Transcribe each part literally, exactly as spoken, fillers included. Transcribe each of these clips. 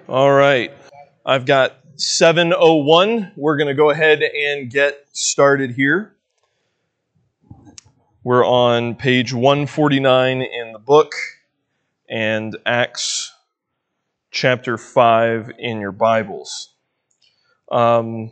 All right. I've got seven oh one. We're going to go ahead and get started here. We're on page one forty-nine in the book and Acts chapter five in your Bibles. Um,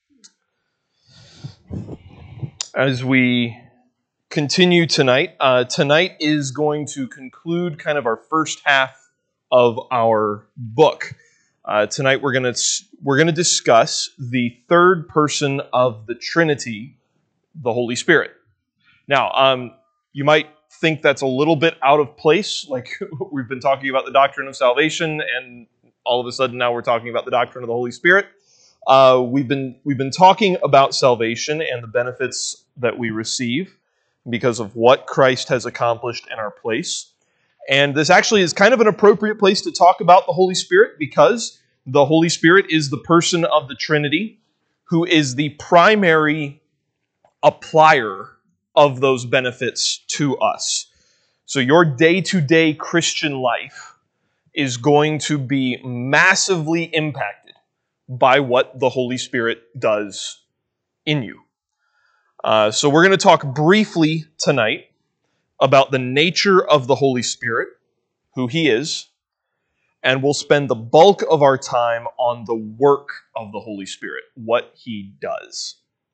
as we continue tonight, uh, tonight is going to conclude kind of our first half of our book. Uh, tonight we're going to we're going to discuss the third person of the Trinity, the Holy Spirit. Now, um, you might think that's a little bit out of place, like we've been talking about the doctrine of salvation, and all of a sudden now we're talking about the doctrine of the Holy Spirit. Uh, we've been we've been talking about salvation and the benefits that we receive because of what Christ has accomplished in our place. And this actually is kind of an appropriate place to talk about the Holy Spirit because the Holy Spirit is the person of the Trinity who is the primary applier of those benefits to us. So your day-to-day Christian life is going to be massively impacted by what the Holy Spirit does in you. Uh, so we're going to talk briefly tonight about the nature of the Holy Spirit, who He is, and we'll spend the bulk of our time on the work of the Holy Spirit, what He does.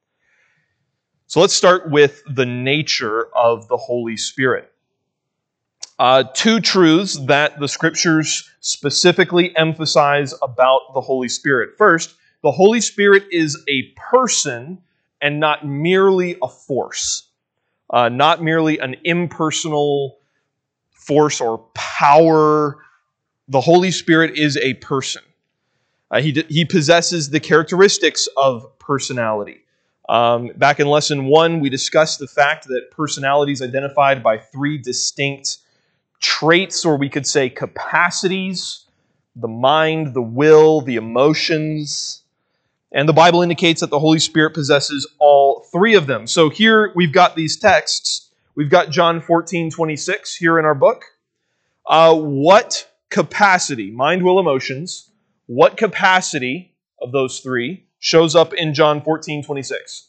So let's start with the nature of the Holy Spirit. Uh, two truths that the Scriptures specifically emphasize about the Holy Spirit. First, the Holy Spirit is a person and not merely a force. Uh, not merely an impersonal force or power. The Holy Spirit is a person. Uh, he, he possesses the characteristics of personality. Um, back in lesson one, we discussed the fact that personality is identified by three distinct traits, or we could say capacities: the mind, the will, the emotions. And the Bible indicates that the Holy Spirit possesses all three of them. So here we've got these texts. We've got John fourteen twenty-six here in our book. Uh, what capacity, mind, will, emotions, what capacity of those three shows up in John fourteen twenty-six?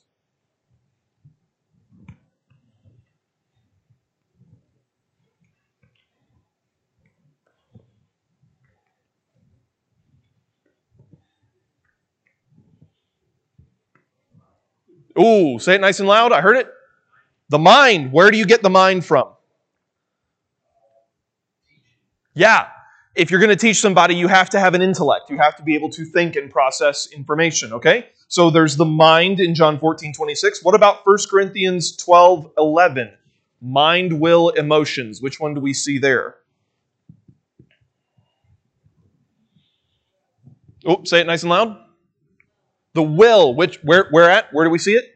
Ooh, say it nice and loud. I heard it. The mind. Where do you get the mind from? Yeah. If you're going to teach somebody, you have to have an intellect. You have to be able to think and process information, okay? So there's the mind in John fourteen twenty-six. What about First Corinthians twelve eleven? Mind, will, emotions. Which one do we see there? Oh, say it nice and loud. The will. Which where where at? Where do we see it?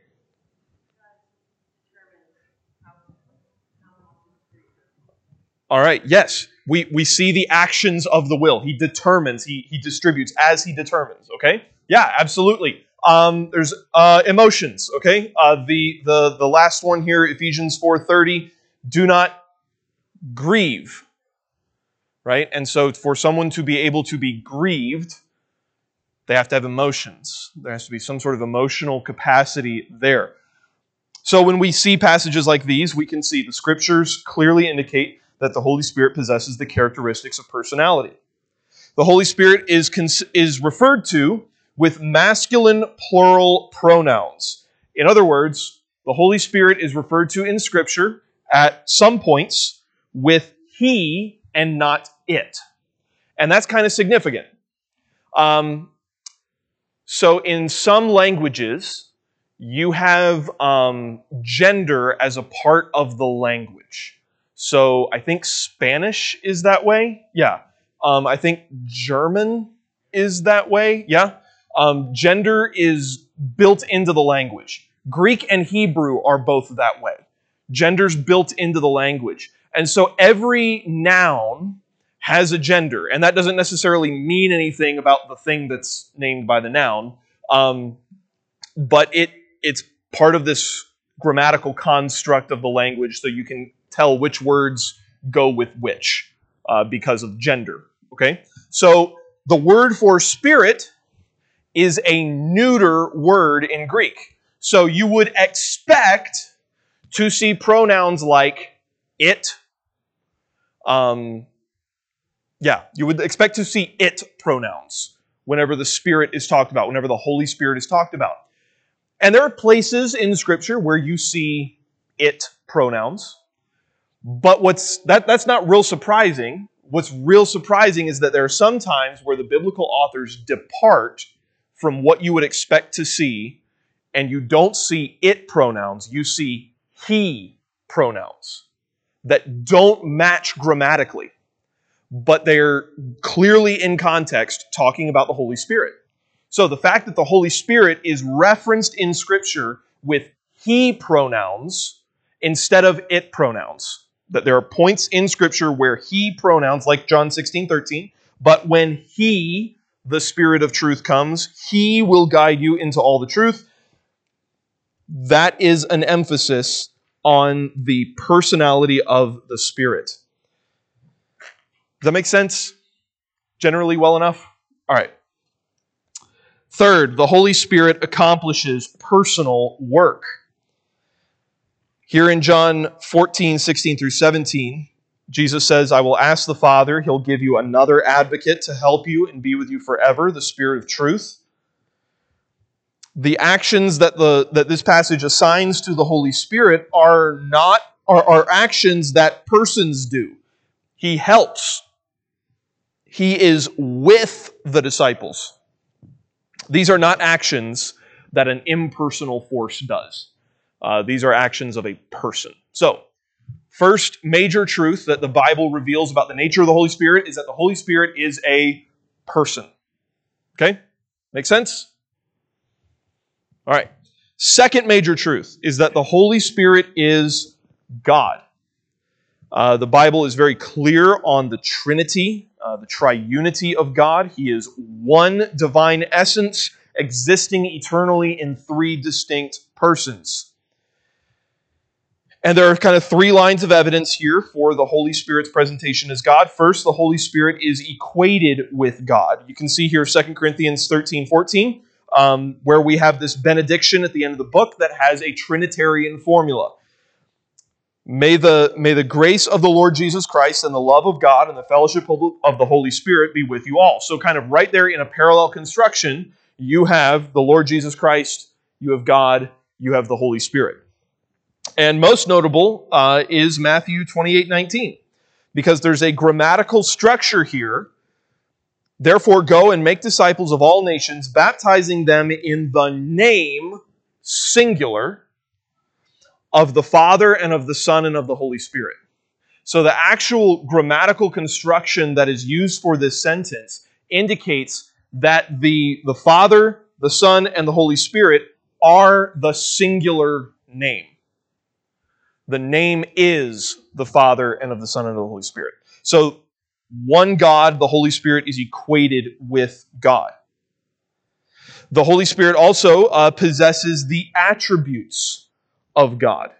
All right, yes. We, we see the actions of the will. He determines, he, he distributes as he determines, okay? Yeah, absolutely. Um, there's uh, emotions, okay? Uh, the, the, the last one here, Ephesians four thirty, do not grieve, right? And so for someone to be able to be grieved, they have to have emotions. There has to be some sort of emotional capacity there. So when we see passages like these, we can see the Scriptures clearly indicate that the Holy Spirit possesses the characteristics of personality. The Holy Spirit is, cons- is referred to with masculine plural pronouns. In other words, the Holy Spirit is referred to in Scripture at some points with he and not it. And that's kind of significant. Um, so in some languages, you have um, gender as a part of the language. So I think Spanish is that way. Yeah. Um, I think German is that way. Yeah. Um, gender is built into the language. Greek and Hebrew are both that way. Gender's built into the language. And so every noun has a gender. And that doesn't necessarily mean anything about the thing that's named by the noun. Um, but it it's part of this grammatical construct of the language, so you can tell which words go with which uh, because of gender. Okay? So the word for spirit is a neuter word in Greek. So you would expect to see pronouns like it. Um, yeah, you would expect to see it pronouns whenever the Spirit is talked about, whenever the Holy Spirit is talked about. And there are places in Scripture where you see it pronouns. But what's that, that's not real surprising. What's real surprising is that there are some times where the biblical authors depart from what you would expect to see, and you don't see it pronouns, you see he pronouns that don't match grammatically, but they're clearly in context talking about the Holy Spirit. So the fact that the Holy Spirit is referenced in Scripture with he pronouns instead of it pronouns, that there are points in Scripture where he pronouns, like John sixteen thirteen, but when he, the Spirit of truth, comes, he will guide you into all the truth. That is an emphasis on the personality of the Spirit. Does that make sense? Generally well enough? All right. Third, the Holy Spirit accomplishes personal work. Here in John fourteen, sixteen through seventeen, Jesus says, I will ask the Father, he'll give you another advocate to help you and be with you forever, the Spirit of truth. The actions that the that this passage assigns to the Holy Spirit are not are, are actions that persons do. He helps. He is with the disciples. These are not actions that an impersonal force does. Uh, these are actions of a person. So, first major truth that the Bible reveals about the nature of the Holy Spirit is that the Holy Spirit is a person. Okay? Make sense? All right. Second major truth is that the Holy Spirit is God. Uh, the Bible is very clear on the Trinity, uh, the triunity of God. He is one divine essence existing eternally in three distinct persons. And there are kind of three lines of evidence here for the Holy Spirit's presentation as God. First, the Holy Spirit is equated with God. You can see here Second Corinthians thirteen, fourteen, um, where we have this benediction at the end of the book that has a Trinitarian formula. May the, may the grace of the Lord Jesus Christ and the love of God and the fellowship of the Holy Spirit be with you all. So kind of right there in a parallel construction, you have the Lord Jesus Christ, you have God, you have the Holy Spirit. And most notable uh, is Matthew twenty-eight, nineteen, because there's a grammatical structure here. Therefore, go and make disciples of all nations, baptizing them in the name, singular, of the Father and of the Son and of the Holy Spirit. So the actual grammatical construction that is used for this sentence indicates that the, the Father, the Son, and the Holy Spirit are the singular name. The name is the Father and of the Son and of the Holy Spirit. So one God, the Holy Spirit, is equated with God. The Holy Spirit also uh, possesses the attributes of God.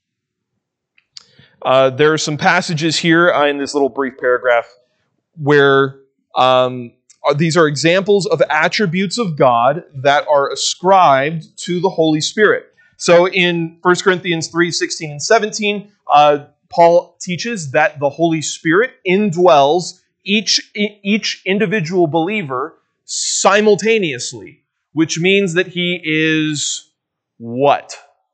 Uh, there are some passages here uh, in this little brief paragraph where um, these are examples of attributes of God that are ascribed to the Holy Spirit. So in First Corinthians three, sixteen and seventeen, uh, Paul teaches that the Holy Spirit indwells each, each individual believer simultaneously, which means that he is what?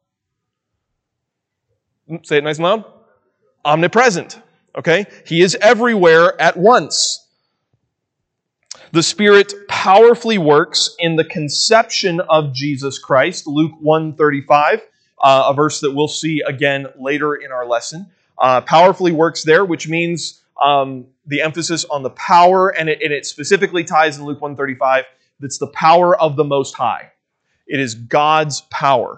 Say it nice and loud. Omnipresent. Okay? He is everywhere at once. The Spirit powerfully works in the conception of Jesus Christ, Luke one thirty-five, uh, a verse that we'll see again later in our lesson. Uh, powerfully works there, which means um, the emphasis on the power, and it, and it specifically ties in Luke one thirty-five, that's the power of the Most High. It is God's power.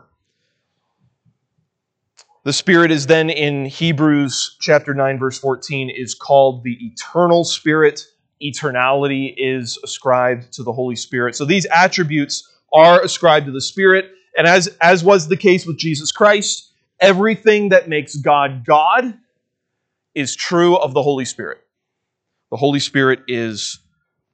The Spirit is then in Hebrews chapter nine, verse fourteen, is called the eternal Spirit. Eternality is ascribed to the Holy Spirit. So these attributes are ascribed to the Spirit. And as, as was the case with Jesus Christ, everything that makes God God is true of the Holy Spirit. The Holy Spirit is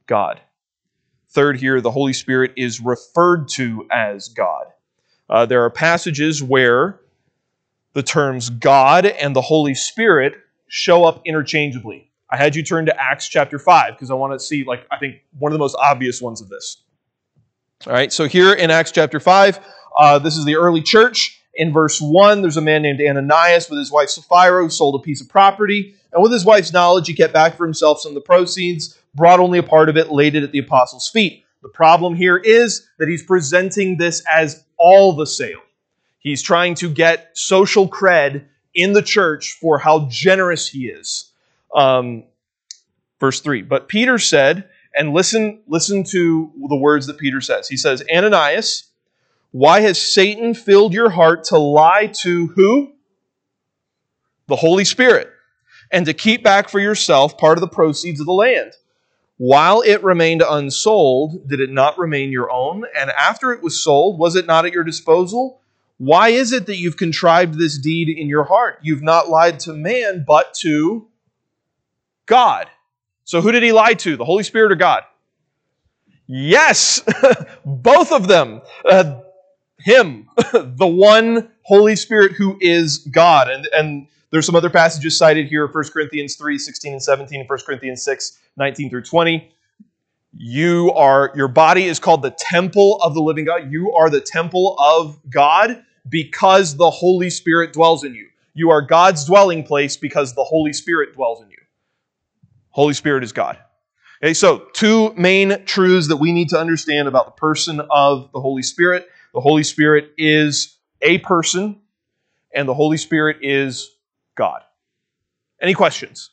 God. Third here, the Holy Spirit is referred to as God. Uh, there are passages where the terms God and the Holy Spirit show up interchangeably. I had you turn to Acts chapter five because I want to see, like, I think one of the most obvious ones of this. All right, so here in Acts chapter five, uh, this is the early church. In verse one, there's a man named Ananias with his wife Sapphira who sold a piece of property. And with his wife's knowledge, he kept back for himself some of the proceeds, brought only a part of it, laid it at the apostles' feet. The problem here is that he's presenting this as all the sale. He's trying to get social cred in the church for how generous he is. Um, verse three, but Peter said, and listen, listen to the words that Peter says. He says, Ananias, why has Satan filled your heart to lie to who? The Holy Spirit, and to keep back for yourself part of the proceeds of the land. While it remained unsold, did it not remain your own? And after it was sold, was it not at your disposal? Why is it that you've contrived this deed in your heart? You've not lied to man, but to God. So who did he lie to, the Holy Spirit or God? Yes, both of them. Uh, him, the one Holy Spirit who is God. And, and there's some other passages cited here, First Corinthians three, sixteen and seventeen, and First Corinthians six, nineteen through twenty. You are, your body is called the temple of the living God. You are the temple of God because the Holy Spirit dwells in you. You are God's dwelling place because the Holy Spirit dwells in you. Holy Spirit is God. Okay, so two main truths that we need to understand about the person of the Holy Spirit. The Holy Spirit is a person, and the Holy Spirit is God. Any questions?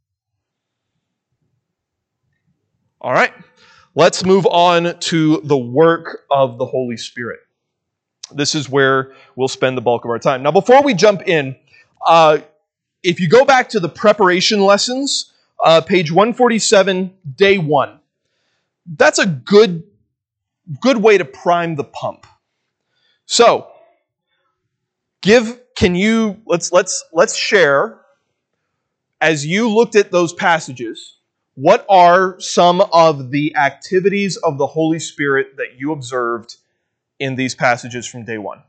All right, let's move on to the work of the Holy Spirit. This is where we'll spend the bulk of our time. Now, before we jump in, uh, if you go back to the preparation lessons, uh, page one forty-seven, day one, that's a good, good way to prime the pump. So, give, can you, let's, let's, let's share, as you looked at those passages, what are some of the activities of the Holy Spirit that you observed in these passages from day one?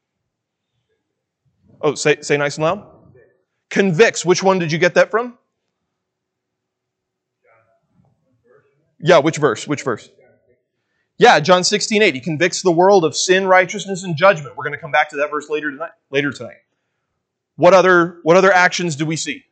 Oh, say, say nice and loud. Convicts. Which one did you get that from? Yeah, which verse? Which verse? Yeah, John sixteen eight. He convicts the world of sin, righteousness, and judgment. We're going to come back to that verse later tonight. Later tonight. What other, what other actions do we see?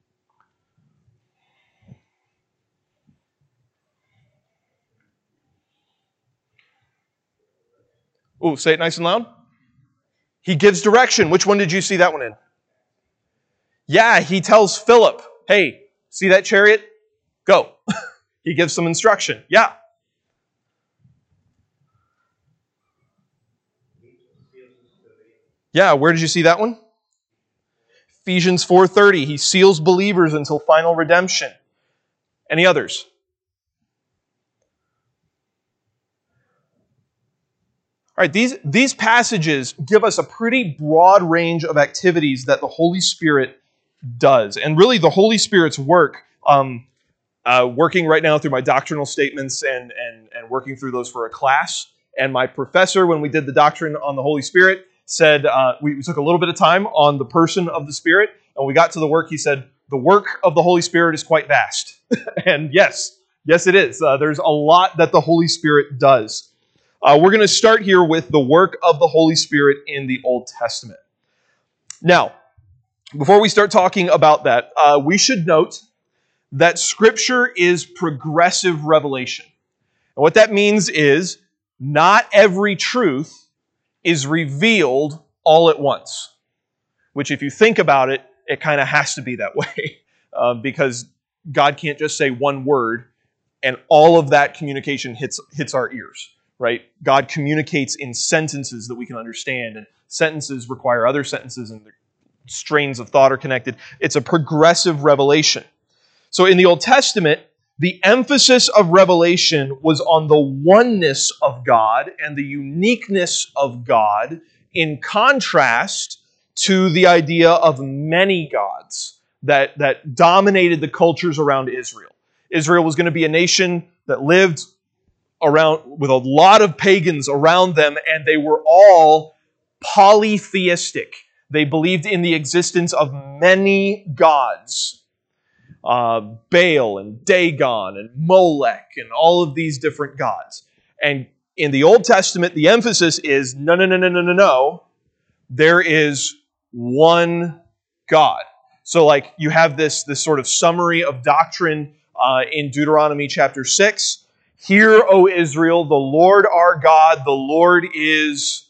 Oh, say it nice and loud. He gives direction. Which one did you see that one in? Yeah, he tells Philip, hey, see that chariot? Go. He gives some instruction. Yeah. Yeah, where did you see that one? Ephesians four thirty. He seals believers until final redemption. Any others? All right, these, these passages give us a pretty broad range of activities that the Holy Spirit does. And really, the Holy Spirit's work, um, uh, working right now through my doctrinal statements and, and, and working through those for a class. And my professor, when we did the doctrine on the Holy Spirit, said, uh, we, we took a little bit of time on the person of the Spirit, and when we got to the work, he said, the work of the Holy Spirit is quite vast. And yes, yes it is. Uh, there's a lot that the Holy Spirit does. Uh, we're going to start here with the work of the Holy Spirit in the Old Testament. Now, before we start talking about that, uh, we should note that Scripture is progressive revelation. And what that means is not every truth is revealed all at once, which if you think about it, it kind of has to be that way uh, because God can't just say one word and all of that communication hits hits our ears. Right? God communicates in sentences that we can understand, and sentences require other sentences, and the strains of thought are connected. It's a progressive revelation. So in the Old Testament, the emphasis of revelation was on the oneness of God and the uniqueness of God, in contrast to the idea of many gods that, that dominated the cultures around Israel. Israel was going to be a nation that lived around with a lot of pagans around them, and they were all polytheistic. They believed in the existence of many gods. Uh, Baal and Dagon and Molech and all of these different gods. And in the Old Testament, the emphasis is no, no, no, no, no, no, no. There is one God. So like you have this, this sort of summary of doctrine uh, in Deuteronomy chapter six. Hear, O Israel, the Lord our God, the Lord is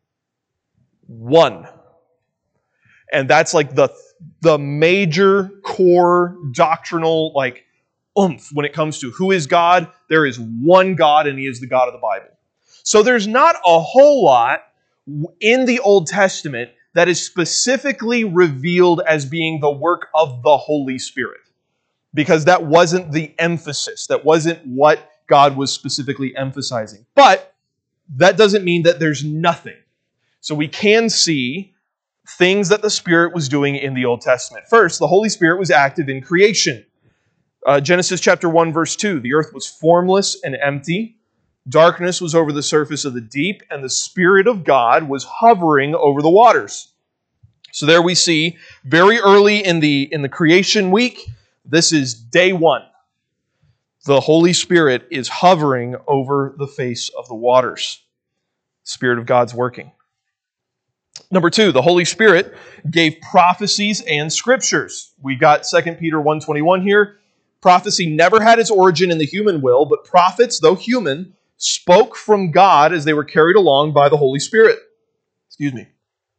one. And that's like the, the major core doctrinal like oomph when it comes to who is God. There is one God, and He is the God of the Bible. So there's not a whole lot in the Old Testament that is specifically revealed as being the work of the Holy Spirit, because that wasn't the emphasis. That wasn't what God was specifically emphasizing. But that doesn't mean that there's nothing. So we can see things that the Spirit was doing in the Old Testament. First, the Holy Spirit was active in creation. Uh, Genesis chapter one, verse two, the earth was formless and empty. Darkness was over the surface of the deep, and the Spirit of God was hovering over the waters. So there we see, very early in the, in the creation week, this is day one. The Holy Spirit is hovering over the face of the waters. The Spirit of God's working. Number two, the Holy Spirit gave prophecies and scriptures. We got Second Peter one twenty-one here. Prophecy never had its origin in the human will, but prophets, though human, spoke from God as they were carried along by the Holy Spirit. Excuse me.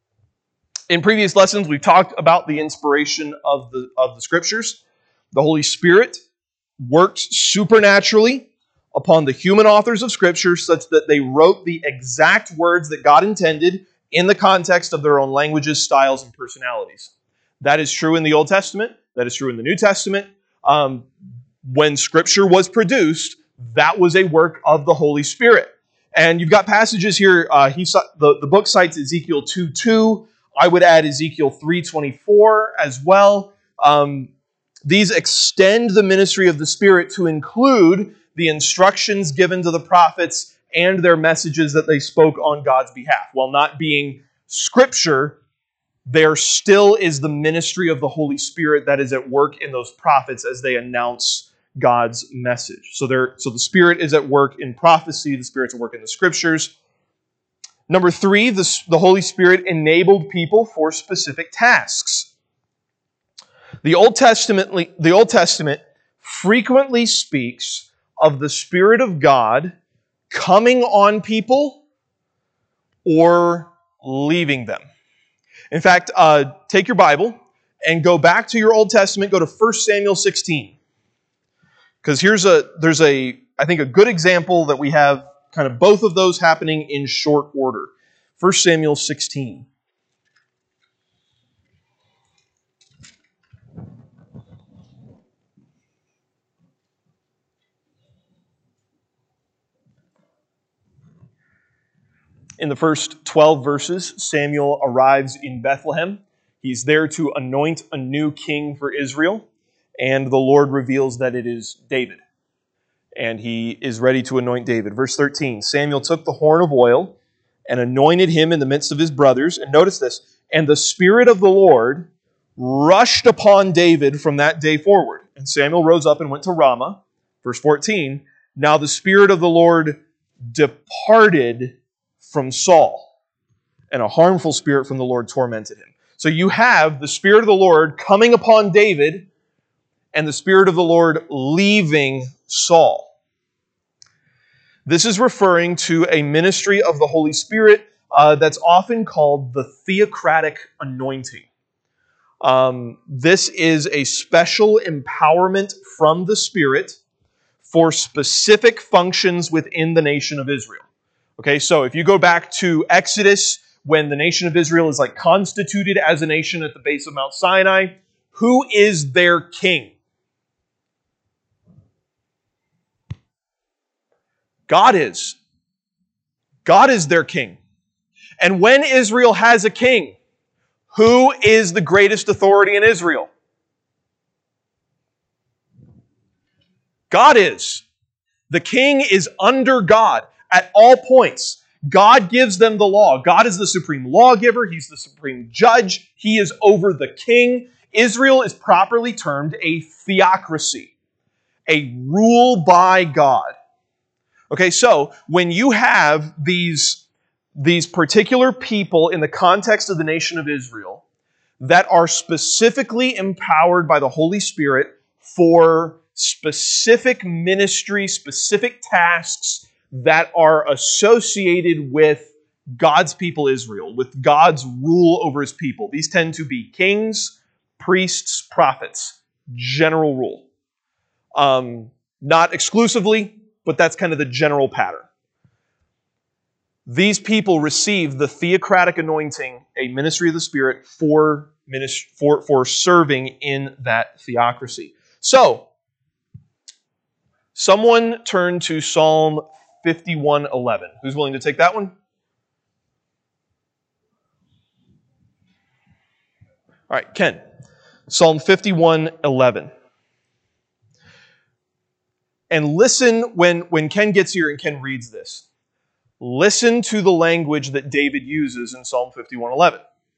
In previous lessons, we've talked about the inspiration of the, of the scriptures. The Holy Spirit worked supernaturally upon the human authors of Scripture such that they wrote the exact words that God intended in the context of their own languages, styles, and personalities. That is true in the Old Testament. That is true in the New Testament. Um, when Scripture was produced, that was a work of the Holy Spirit. And you've got passages here. Uh, he the, the book cites Ezekiel two two. I would add Ezekiel three twenty-four as well. Um, these extend the ministry of the Spirit to include the instructions given to the prophets and their messages that they spoke on God's behalf. While not being Scripture, there still is the ministry of the Holy Spirit that is at work in those prophets as they announce God's message. So there, so the Spirit is at work in prophecy, the Spirit's at work in the Scriptures. Number three, the, the Holy Spirit enabled people for specific tasks. The Old Testament, the Old Testament frequently speaks of the Spirit of God coming on people or leaving them. In fact, uh, take your Bible and go back to your Old Testament. Go to First Samuel sixteen. Because here's a, there's a, I think a good example that we have kind of both of those happening in short order. First Samuel sixteen. In the first twelve verses, Samuel arrives in Bethlehem. He's there to anoint a new king for Israel, and the Lord reveals that it is David. And he is ready to anoint David. Verse thirteen, Samuel took the horn of oil and anointed him in the midst of his brothers. And notice this, and the Spirit of the Lord rushed upon David from that day forward. And Samuel rose up and went to Ramah. Verse fourteen, now the Spirit of the Lord departed from Saul, and a harmful spirit from the Lord tormented him. So you have the Spirit of the Lord coming upon David and the Spirit of the Lord leaving Saul. This is referring to a ministry of the Holy Spirit uh, that's often called the theocratic anointing. Um, this is a special empowerment from the Spirit for specific functions within the nation of Israel. Okay, so if you go back to Exodus, when the nation of Israel is like constituted as a nation at the base of Mount Sinai, who is their king? God is. God is their king. And when Israel has a king, who is the greatest authority in Israel? God is. The king is under God at all points. God gives them the law. God is the supreme lawgiver. He's the supreme judge. He is over the king. Israel is properly termed a theocracy, a rule by God. Okay, so when you have these, these particular people in the context of the nation of Israel that are specifically empowered by the Holy Spirit for specific ministry, specific tasks that are associated with God's people Israel, with God's rule over His people. These tend to be kings, priests, prophets. General rule. Um, not exclusively, but that's kind of the general pattern. These people receive the theocratic anointing, a ministry of the Spirit, for, ministry, for, for serving in that theocracy. So, someone turn to Psalm fifty-one eleven. Who's willing to take that one? All right, Ken. Psalm fifty-one eleven. And listen when, when Ken gets here and Ken reads this. Listen to the language that David uses in Psalm fifty-one eleven.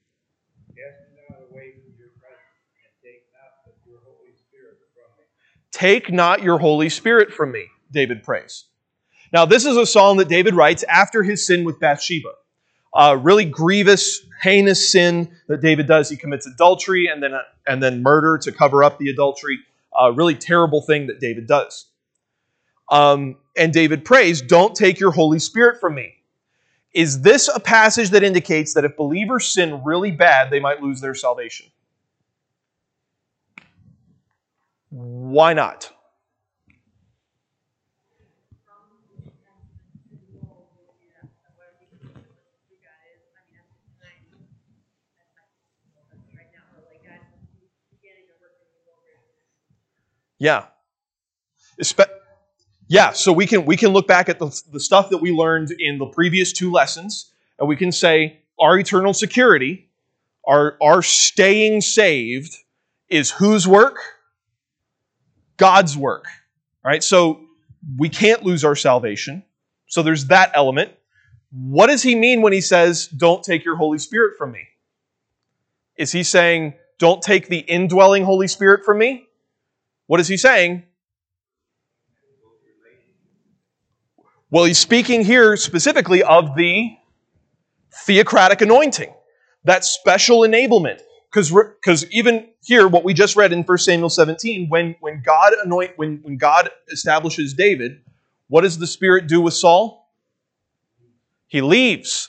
Take not your Holy Spirit from me, David prays. Now, this is a psalm that David writes after his sin with Bathsheba. A really grievous, heinous sin that David does. He commits adultery and then, and then murder to cover up the adultery. A really terrible thing that David does. Um, and David prays, don't take your Holy Spirit from me. Is this a passage that indicates that if believers sin really bad, they might lose their salvation? Why not? Yeah. Yeah, so we can we can look back at the, the stuff that we learned in the previous two lessons, and we can say our eternal security, our, our staying saved, is whose work? God's work. All right, so we can't lose our salvation. So there's that element. What does he mean when he says, don't take your Holy Spirit from me? Is he saying, don't take the indwelling Holy Spirit from me? What is he saying? Well, he's speaking here specifically of the theocratic anointing, that special enablement. Because even here, what we just read in First Samuel seventeen, when, when God anoint, when, when God establishes David, what does the Spirit do with Saul? He leaves.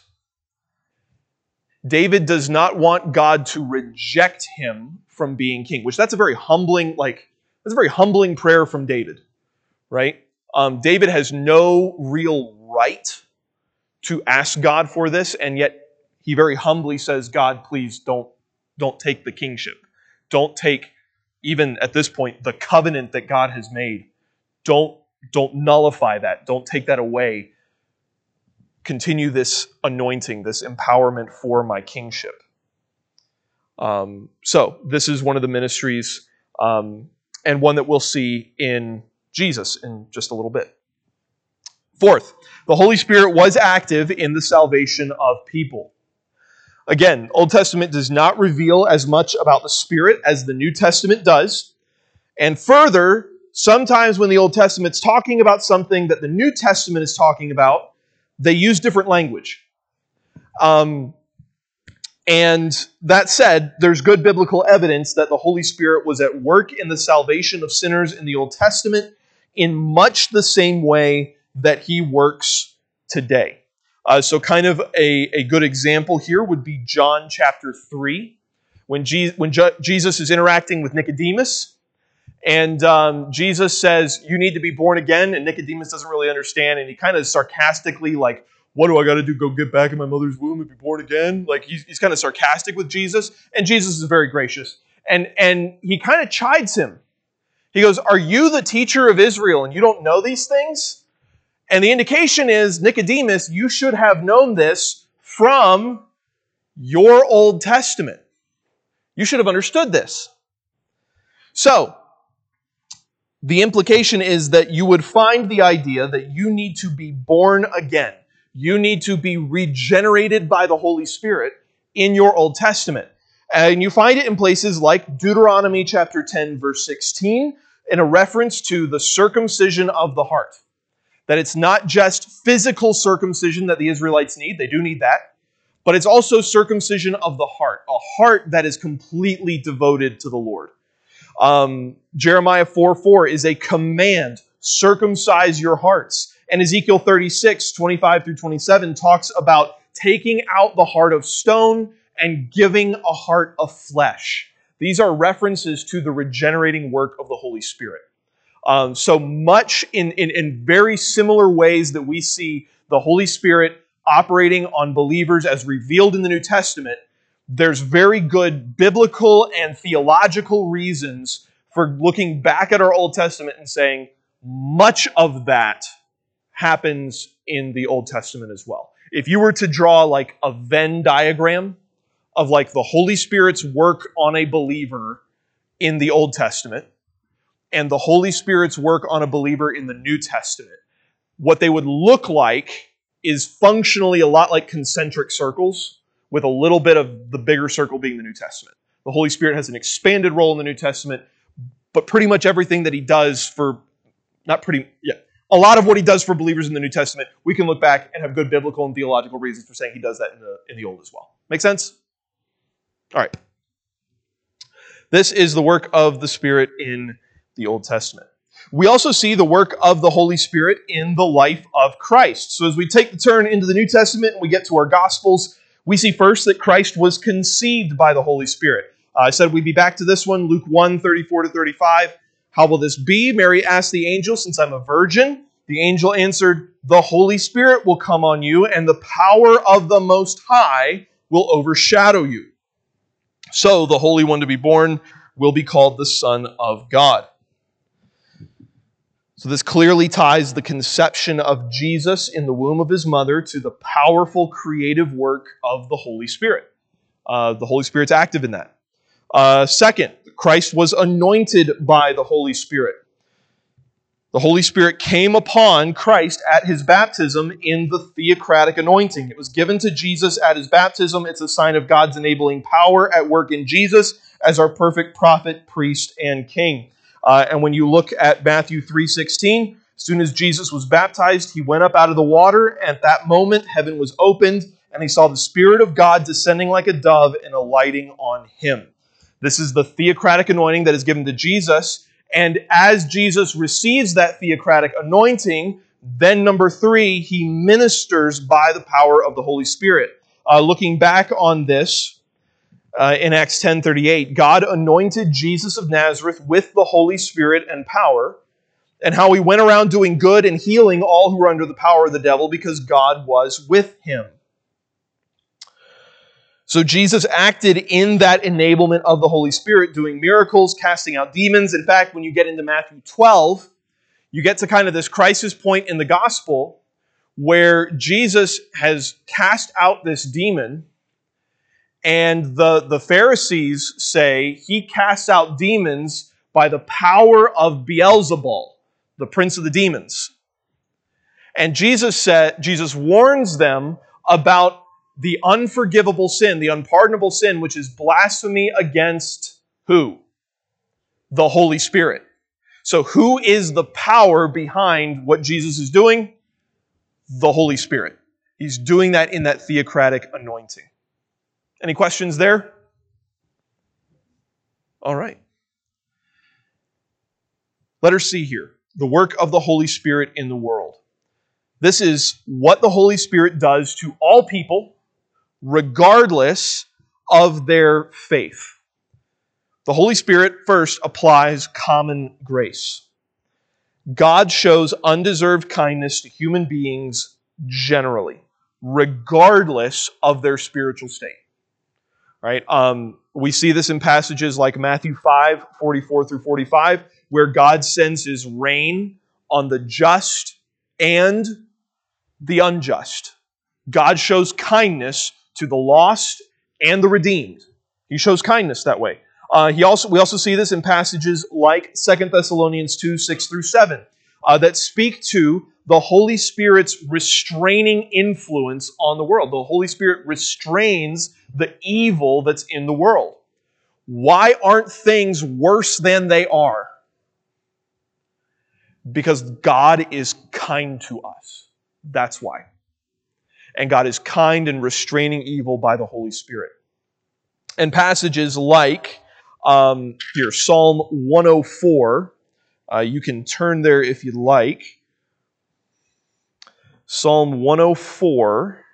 David does not want God to reject him from being king, which that's a very humbling, like, that's a very humbling prayer from David, right? Um, David has no real right to ask God for this, and yet he very humbly says, God, please don't, don't take the kingship. Don't take, even at this point, the covenant that God has made. Don't, don't nullify that. Don't take that away. Continue this anointing, this empowerment for my kingship. Um, so this is one of the ministries, um, and one that we'll see in Jesus in just a little bit. Fourth, the Holy Spirit was active in the salvation of people. Again, Old Testament does not reveal as much about the Spirit as the New Testament does. And further, sometimes when the Old Testament's talking about something that the New Testament is talking about, they use different language. Um, and that said, there's good biblical evidence that the Holy Spirit was at work in the salvation of sinners in the Old Testament in much the same way that He works today. Uh, so kind of a, a good example here would be John chapter three, when, Je- when Je- Jesus is interacting with Nicodemus, and um, Jesus says, you need to be born again, and Nicodemus doesn't really understand, and he kind of sarcastically, like, what do I got to do, go get back in my mother's womb and be born again? Like, he's, he's kind of sarcastic with Jesus, and Jesus is very gracious. And, and he kind of chides him. He goes, are you the teacher of Israel, and you don't know these things? And the indication is, Nicodemus, you should have known this from your Old Testament. You should have understood this. So, the implication is that you would find the idea that you need to be born again. You need to be regenerated by the Holy Spirit in your Old Testament. And you find it in places like Deuteronomy chapter ten, verse sixteen, in a reference to the circumcision of the heart. That it's not just physical circumcision that the Israelites need, they do need that, but it's also circumcision of the heart, a heart that is completely devoted to the Lord. Um, Jeremiah four four is a command, circumcise your hearts. And Ezekiel thirty-six, twenty-five through twenty-seven talks about taking out the heart of stone and giving a heart of flesh. These are references to the regenerating work of the Holy Spirit. Um, so much in, in, in very similar ways that we see the Holy Spirit operating on believers as revealed in the New Testament, there's very good biblical and theological reasons for looking back at our Old Testament and saying much of that happens in the Old Testament as well. If you were to draw like a Venn diagram of like the Holy Spirit's work on a believer in the Old Testament and the Holy Spirit's work on a believer in the New Testament, what they would look like is functionally a lot like concentric circles, with a little bit of the bigger circle being the New Testament. The Holy Spirit has an expanded role in the New Testament, but pretty much everything that he does for, not pretty, yeah, a lot of what he does for believers in the New Testament, we can look back and have good biblical and theological reasons for saying he does that in the, in the Old as well. Make sense? All right. This is the work of the Spirit in the Old Testament. We also see the work of the Holy Spirit in the life of Christ. So as we take the turn into the New Testament and we get to our Gospels, we see first that Christ was conceived by the Holy Spirit. Uh, I said we'd be back to this one, Luke one, thirty-four to thirty-five. How will this be? Mary asked the angel, since I'm a virgin. The angel answered, the Holy Spirit will come on you, and the power of the Most High will overshadow you. So the Holy One to be born will be called the Son of God. So this clearly ties the conception of Jesus in the womb of his mother to the powerful creative work of the Holy Spirit. Uh, the Holy Spirit's active in that. Uh, second, Christ was anointed by the Holy Spirit. The Holy Spirit came upon Christ at his baptism in the theocratic anointing. It was given to Jesus at his baptism. It's a sign of God's enabling power at work in Jesus as our perfect prophet, priest, and king. Uh, and when you look at Matthew three sixteen, as soon as Jesus was baptized, he went up out of the water. At that moment, heaven was opened, and he saw the Spirit of God descending like a dove and alighting on him. This is the theocratic anointing that is given to Jesus. And as Jesus receives that theocratic anointing, then number three, he ministers by the power of the Holy Spirit. Uh, looking back on this, Uh, in Acts ten thirty-eight, God anointed Jesus of Nazareth with the Holy Spirit and power, and how he went around doing good and healing all who were under the power of the devil because God was with him. So Jesus acted in that enablement of the Holy Spirit, doing miracles, casting out demons. In fact, when you get into Matthew twelve, you get to kind of this crisis point in the gospel where Jesus has cast out this demon. And the, the Pharisees say he casts out demons by the power of Beelzebul, the prince of the demons. And Jesus said, Jesus warns them about the unforgivable sin, the unpardonable sin, which is blasphemy against who? The Holy Spirit. So who is the power behind what Jesus is doing? The Holy Spirit. He's doing that in that theocratic anointing. Any questions there? All right. Let us see here. The work of the Holy Spirit in the world. This is what the Holy Spirit does to all people, regardless of their faith. The Holy Spirit first applies common grace. God shows undeserved kindness to human beings generally, regardless of their spiritual state. Right? Um, we see this in passages like Matthew five, forty-four through forty-five, where God sends his rain on the just and the unjust. God shows kindness to the lost and the redeemed. He shows kindness that way. Uh, he also we also see this in passages like Second Thessalonians two, six through seven, uh, that speak to the Holy Spirit's restraining influence on the world. The Holy Spirit restrains the evil that's in the world. Why aren't things worse than they are? Because God is kind to us. That's why. And God is kind and restraining evil by the Holy Spirit. And passages like um, here, Psalm one oh four, uh, you can turn there if you'd like. Psalm one oh four,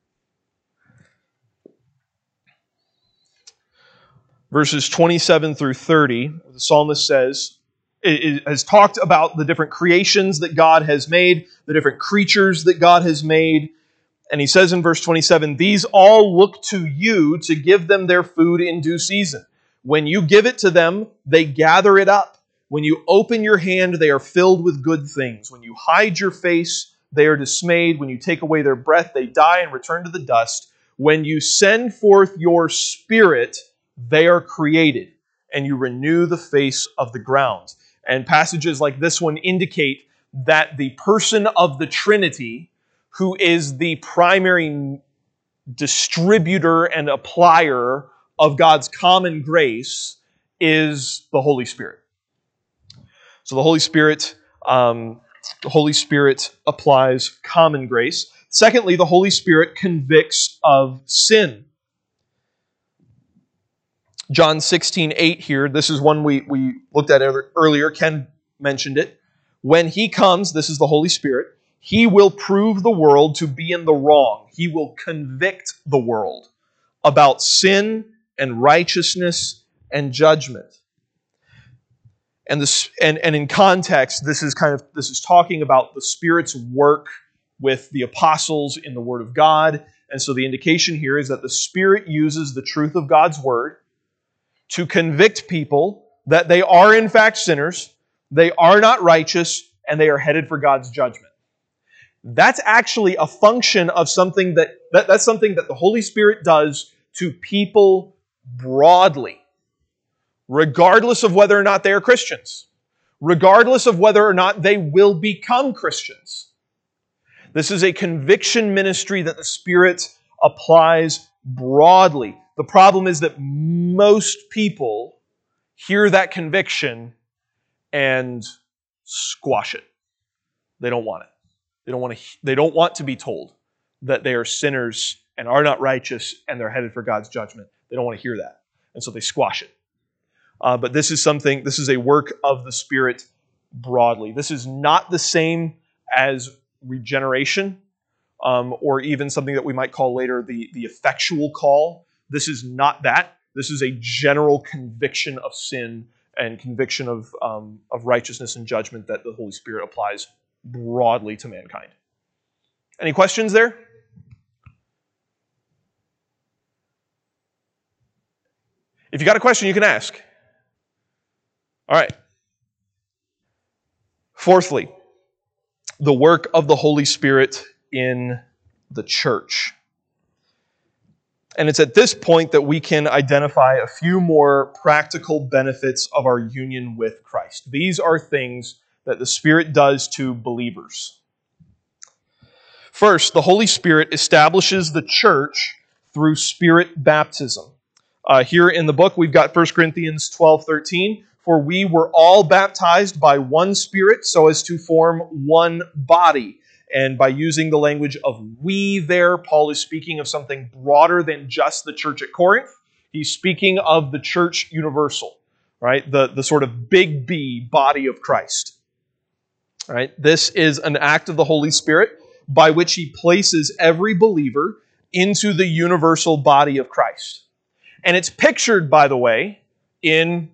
verses twenty-seven through thirty, the psalmist says, it has talked about the different creations that God has made, the different creatures that God has made. And he says in verse twenty-seven, "These all look to you to give them their food in due season. When you give it to them, they gather it up. When you open your hand, they are filled with good things. When you hide your face, they are dismayed. When you take away their breath, they die and return to the dust. When you send forth your Spirit, they are created, and you renew the face of the ground." And passages like this one indicate that the person of the Trinity, who is the primary distributor and applier of God's common grace, is the Holy Spirit. So the Holy Spirit, um, the Holy Spirit applies common grace. Secondly, the Holy Spirit convicts of sin. John sixteen eight here, this is one we, we looked at earlier. Ken mentioned it. When he comes, this is the Holy Spirit, he will prove the world to be in the wrong. He will convict the world about sin and righteousness and judgment. And this and, and in context, this is kind of this is talking about the Spirit's work with the apostles in the Word of God. And so the indication here is that the Spirit uses the truth of God's Word to convict people that they are in fact sinners, they are not righteous, and they are headed for God's judgment. That's actually a function of something that, that that's something that the Holy Spirit does to people broadly, regardless of whether or not they are Christians, regardless of whether or not they will become Christians. This is a conviction ministry that the Spirit applies broadly. The problem is that most people hear that conviction and squash it. They don't want it. They don't want to, they don't want to be told that they are sinners and are not righteous and they're headed for God's judgment. They don't want to hear that. And so they squash it. Uh, but this is something, this is a work of the Spirit broadly. This is not the same as regeneration, um, or even something that we might call later the, the effectual call. This is not that. This is a general conviction of sin and conviction of, um, of righteousness and judgment that the Holy Spirit applies broadly to mankind. Any questions there? If you got a question, you can ask. All right. Fourthly, the work of the Holy Spirit in the church. And it's at this point that we can identify a few more practical benefits of our union with Christ. These are things that the Spirit does to believers. First, the Holy Spirit establishes the church through Spirit baptism. Uh, here in the book, we've got First Corinthians twelve thirteen. For we were all baptized by one Spirit so as to form one body. And by using the language of we there, Paul is speaking of something broader than just the church at Corinth. He's speaking of the church universal, right? The, the sort of big B body of Christ. Right? This is an act of the Holy Spirit by which he places every believer into the universal body of Christ. And it's pictured, by the way, in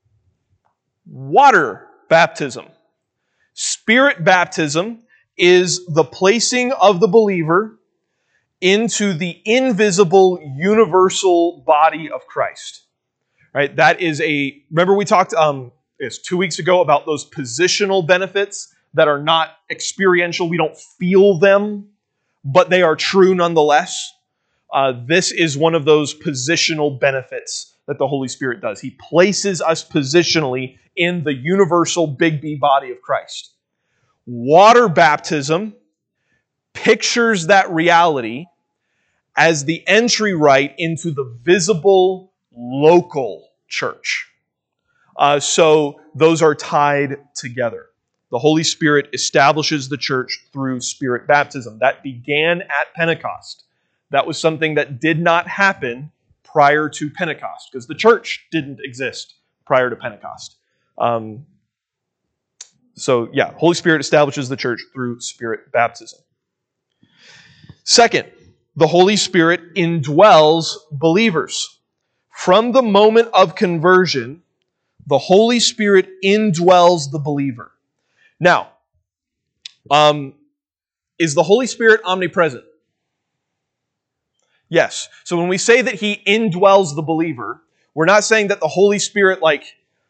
water baptism. Spirit baptism is the placing of the believer into the invisible universal body of Christ. Right? That is a, remember we talked um, it's two weeks ago about those positional benefits that are not experiential. We don't feel them, but they are true nonetheless. Uh, this is one of those positional benefits that the Holy Spirit does. He places us positionally in the universal big B body of Christ. Water baptism pictures that reality as the entry rite into the visible local church. Uh, so those are tied together. The Holy Spirit establishes the church through Spirit baptism. That began at Pentecost. That was something that did not happen prior to Pentecost, because the church didn't exist prior to Pentecost. Um, so yeah, Holy Spirit establishes the church through Spirit baptism. Second, the Holy Spirit indwells believers. From the moment of conversion, the Holy Spirit indwells the believer. Now, um, is the Holy Spirit omnipresent? Yes. So when we say that He indwells the believer, we're not saying that the Holy Spirit like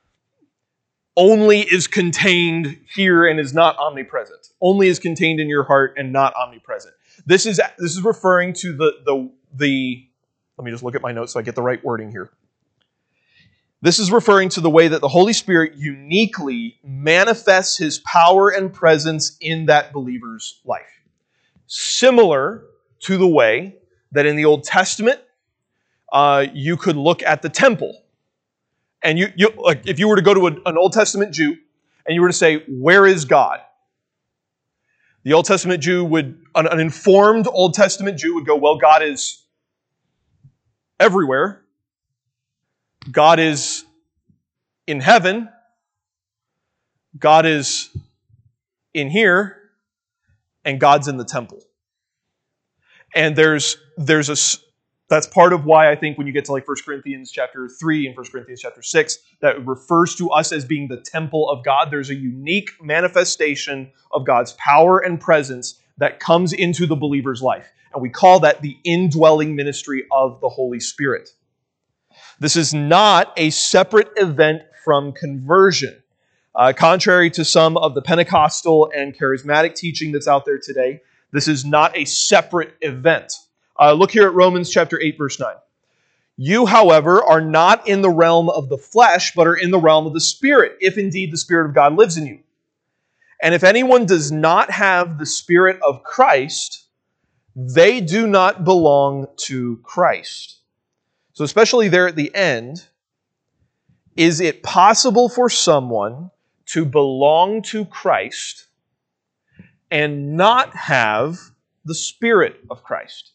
only is contained here and is not omnipresent. Only is contained in your heart and not omnipresent. This is this is referring to the the the. Let me just look at my notes so I get the right wording here. This is referring to the way that the Holy Spirit uniquely manifests His power and presence in that believer's life. Similar to the way that in the Old Testament, uh, you could look at the temple. And you, you like, if you were to go to a, an Old Testament Jew and you were to say, where is God? The Old Testament Jew would, an, an informed Old Testament Jew would go, well, God is everywhere. God is in heaven. God is in here. And God's in the temple. And there's there's a that's part of why I think when you get to like First Corinthians chapter three and First Corinthians chapter six, that refers to us as being the temple of God. There's a unique manifestation of God's power and presence that comes into the believer's life. And we call that the indwelling ministry of the Holy Spirit. This is not a separate event from conversion. Uh, contrary to some of the Pentecostal and charismatic teaching that's out there today, this is not a separate event. Uh, look here at Romans chapter eight, verse nine. You, however, are not in the realm of the flesh, but are in the realm of the Spirit, if indeed the Spirit of God lives in you. And if anyone does not have the Spirit of Christ, they do not belong to Christ. So especially there at the end, is it possible for someone to belong to Christ and not have the Spirit of Christ?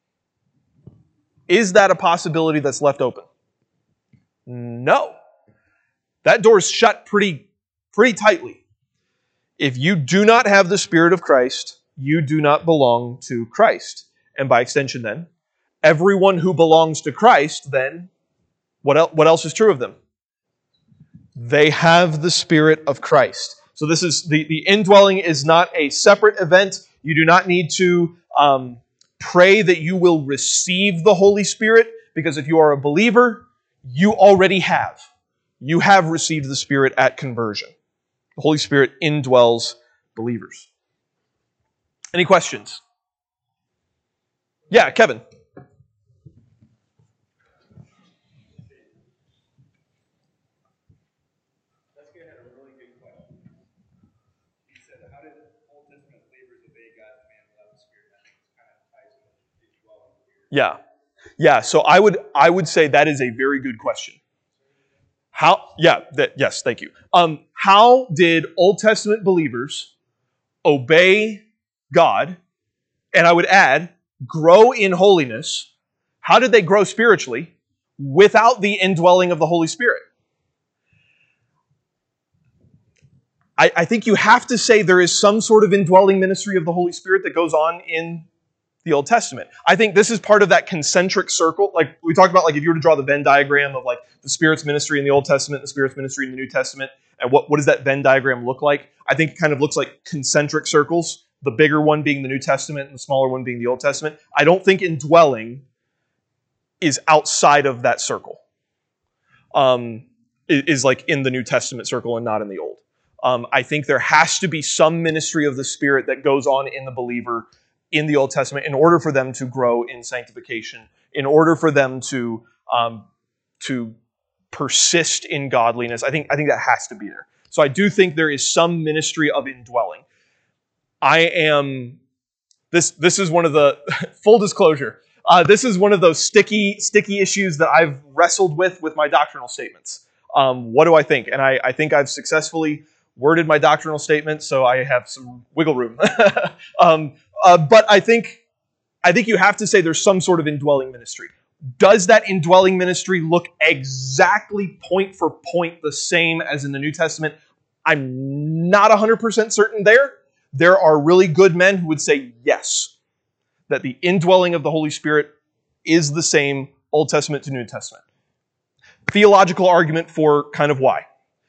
Is that a possibility that's left open? No. That door's shut pretty, pretty tightly. If you do not have the Spirit of Christ, you do not belong to Christ. And by extension then, everyone who belongs to Christ, then, what else, what else is true of them? They have the Spirit of Christ. So this is, the, the indwelling is not a separate event. You do not need to um, pray that you will receive the Holy Spirit, because if you are a believer, you already have. You have received the Spirit at conversion. The Holy Spirit indwells believers. Any questions? Yeah, Kevin. Yeah. Yeah, so I would I would say that is a very good question. How yeah, that yes, thank you. Um, how did Old Testament believers obey God? And I would add, grow in holiness. How did they grow spiritually without the indwelling of the Holy Spirit? I, I think you have to say there is some sort of indwelling ministry of the Holy Spirit that goes on in the Old Testament. I think this is part of that concentric circle. Like we talked about, like if you were to draw the Venn diagram of like the Spirit's ministry in the Old Testament and the Spirit's ministry in the New Testament, and what, what does that Venn diagram look like? I think it kind of looks like concentric circles, the bigger one being the New Testament and the smaller one being the Old Testament. I don't think indwelling is outside of that circle. Um, is like in the New Testament circle and not in the Old. Um, I think there has to be some ministry of the Spirit that goes on in the believer in the Old Testament in order for them to grow in sanctification, in order for them to um, to persist in godliness. I think, I think that has to be there. So I do think there is some ministry of indwelling. I am, this, this is one of the, full disclosure, uh, this is one of those sticky, sticky issues that I've wrestled with with my doctrinal statements. Um, what do I think? And I, I think I've successfully worded my doctrinal statement, so I have some wiggle room. um, uh, but I think, I think you have to say there's some sort of indwelling ministry. Does that indwelling ministry look exactly point for point the same as in the New Testament? I'm not one hundred percent certain there. There are really good men who would say yes, that the indwelling of the Holy Spirit is the same Old Testament to New Testament. Theological argument for kind of why.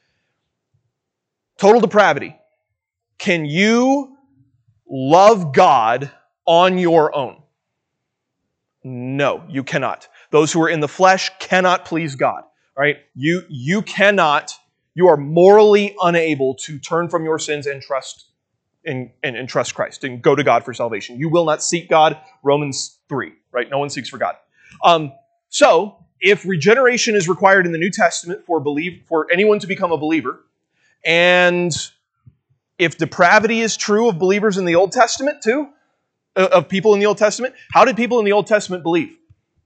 Total depravity. Can you love God on your own? No, you cannot. Those who are in the flesh cannot please God. Right? You, you cannot, you are morally unable to turn from your sins and trust in, and, and trust Christ and go to God for salvation. You will not seek God. Romans three, right? No one seeks for God. Um, so, if regeneration is required in the New Testament for believe for anyone to become a believer, and if depravity is true of believers in the Old Testament too, of people in the Old Testament, how did people in the Old Testament believe?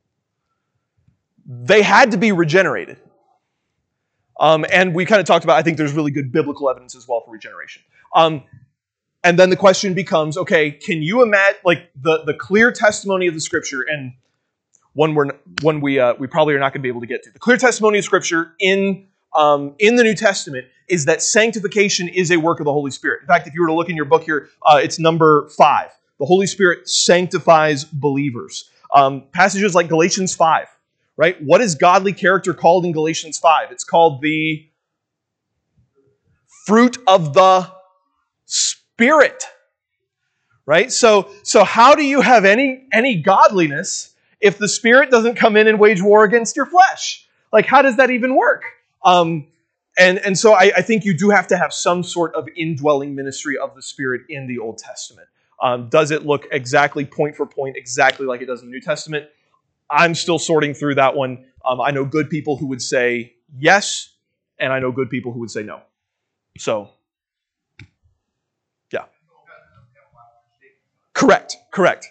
They had to be regenerated. Um, and we kind of talked about, I think there's really good biblical evidence as well for regeneration. Um, and then the question becomes, okay, can you imagine, like, the, the clear testimony of the Scripture, and one, we're, one we, uh, we probably are not going to be able to get to. The clear testimony of Scripture in, um, in the New Testament is that sanctification is a work of the Holy Spirit. In fact, if you were to look in your book here, uh, it's number five. The Holy Spirit sanctifies believers. Um, passages like Galatians five, right? What is godly character called in Galatians five? It's called the fruit of the Spirit, right? So, so how do you have any, any godliness if the Spirit doesn't come in and wage war against your flesh? Like, how does that even work? Um, and, and so I, I think you do have to have some sort of indwelling ministry of the Spirit in the Old Testament. Um, does it look exactly point for point, exactly like it does in the New Testament? I'm still sorting through that one. Um, I know good people who would say yes, and I know good people who would say no. So, yeah. Correct, correct.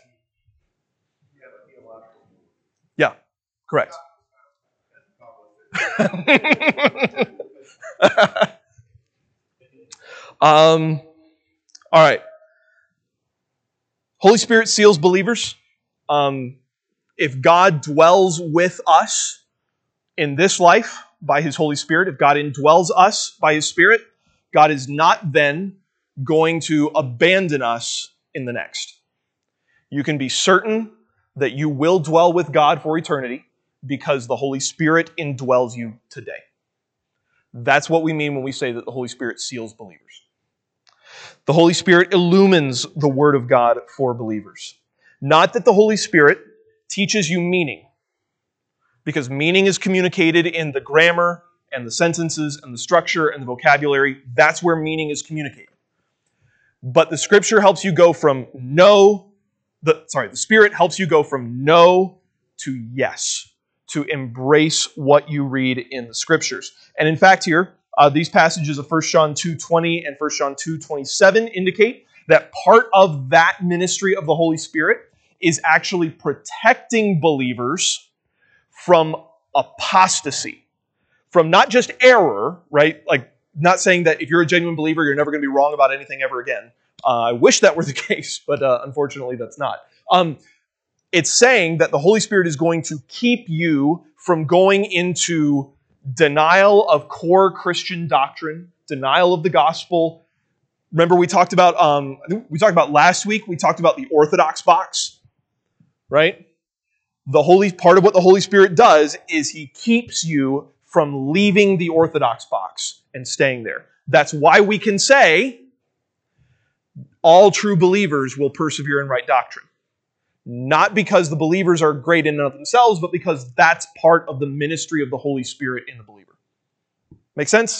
Yeah, correct. um, all right. Holy Spirit seals believers. Um, if God dwells with us in this life by His Holy Spirit, if God indwells us by His Spirit, God is not then going to abandon us in the next. You can be certain that you will dwell with God for eternity because the Holy Spirit indwells you today. That's what we mean when we say that the Holy Spirit seals believers. The Holy Spirit illumines the Word of God for believers. Not that the Holy Spirit teaches you meaning, because meaning is communicated in the grammar and the sentences and the structure and the vocabulary. That's where meaning is communicated. But the Scripture helps you go from no, the, sorry, the Spirit helps you go from no to yes, to embrace what you read in the Scriptures. And in fact here, uh, these passages of First John two twenty and First John two twenty-seven indicate that part of that ministry of the Holy Spirit is actually protecting believers from apostasy, from not just error, right? Like, not saying that if you're a genuine believer, you're never going to be wrong about anything ever again. Uh, I wish that were the case, but uh, unfortunately that's not. Um, it's saying that the Holy Spirit is going to keep you from going into denial of core Christian doctrine, denial of the gospel. Remember we talked about, um, I think we talked about last week, we talked about the orthodox box, right? The Holy part of what the Holy Spirit does is He keeps you from leaving the orthodox box and staying there. That's why we can say all true believers will persevere in right doctrine. Not because the believers are great in and of themselves, but because that's part of the ministry of the Holy Spirit in the believer. Make sense?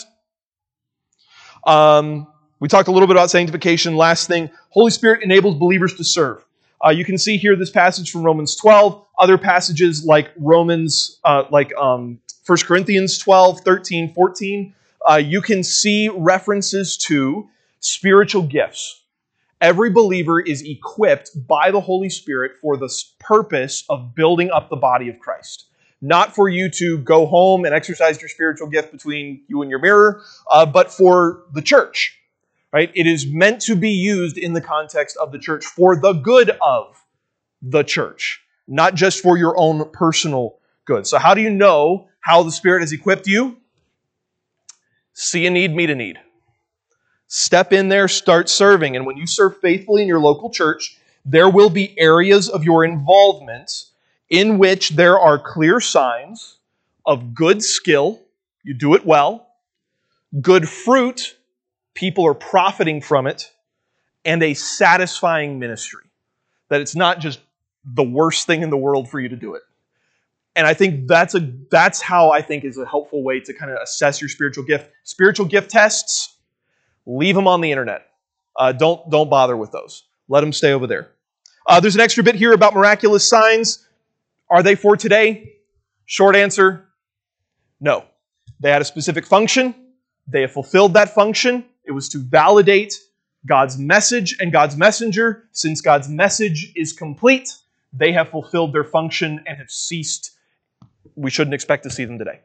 Um, we talked a little bit about sanctification. Last thing, Holy Spirit enables believers to serve. Uh, you can see here this passage from Romans twelve, other passages like Romans, uh, like um, First Corinthians twelve, thirteen, fourteen. Uh, you can see references to spiritual gifts. Every believer is equipped by the Holy Spirit for the purpose of building up the body of Christ. Not for you to go home and exercise your spiritual gift between you and your mirror, uh, but for the church. Right? It is meant to be used in the context of the church for the good of the church, not just for your own personal good. So how do you know how the Spirit has equipped you? See a need, meet a need. Step in there, start serving. And when you serve faithfully in your local church, there will be areas of your involvement in which there are clear signs of good skill, you do it well, good fruit, people are profiting from it, and a satisfying ministry. That it's not just the worst thing in the world for you to do it. And I think that's a that's how I think is a helpful way to kind of assess your spiritual gift. Spiritual gift tests, leave them on the internet. Uh, don't, don't bother with those. Let them stay over there. Uh, there's an extra bit here about miraculous signs. Are they for today? Short answer, no. They had a specific function. They have fulfilled that function. It was to validate God's message and God's messenger. Since God's message is complete, they have fulfilled their function and have ceased. We shouldn't expect to see them today.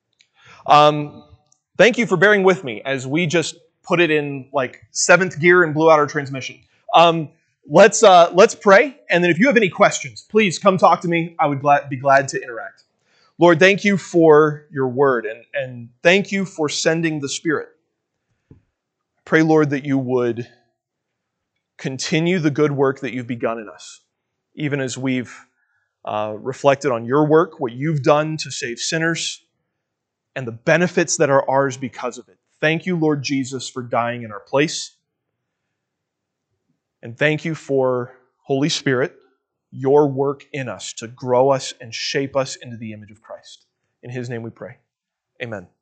Um, thank you for bearing with me as we just put it in like seventh gear and blew out our transmission. Um, let's uh, let's pray, and then if you have any questions, please come talk to me. I would glad, be glad to interact. Lord, thank you for your word, and, and thank you for sending the Spirit. Pray, Lord, that you would continue the good work that you've begun in us, even as we've uh, reflected on your work, what you've done to save sinners, and the benefits that are ours because of it. Thank you, Lord Jesus, for dying in our place. And thank you for, Holy Spirit, your work in us to grow us and shape us into the image of Christ. In His name we pray. Amen.